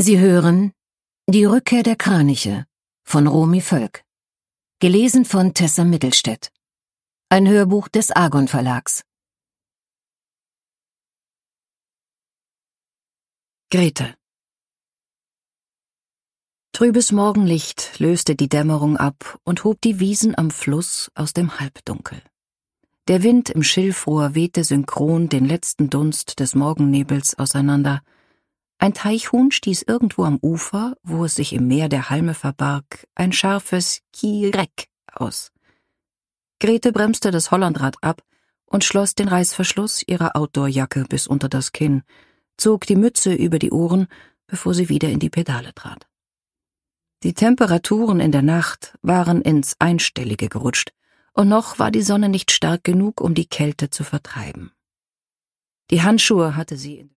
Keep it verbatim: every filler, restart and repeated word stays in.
Sie hören Die Rückkehr der Kraniche von Romy Völk, gelesen von Tessa Mittelstädt. Ein Hörbuch des Argon Verlags. Grete. Trübes Morgenlicht löste die Dämmerung ab und hob die Wiesen am Fluss aus dem Halbdunkel. Der Wind im Schilfrohr wehte synchron den letzten Dunst des Morgennebels auseinander. Ein Teichhuhn stieß irgendwo am Ufer, wo es sich im Meer der Halme verbarg, ein scharfes Kirek aus. Grete bremste das Hollandrad ab und schloss den Reißverschluss ihrer Outdoorjacke bis unter das Kinn, zog die Mütze über die Ohren, bevor sie wieder in die Pedale trat. Die Temperaturen in der Nacht waren ins Einstellige gerutscht, und noch war die Sonne nicht stark genug, um die Kälte zu vertreiben. Die Handschuhe hatte sie in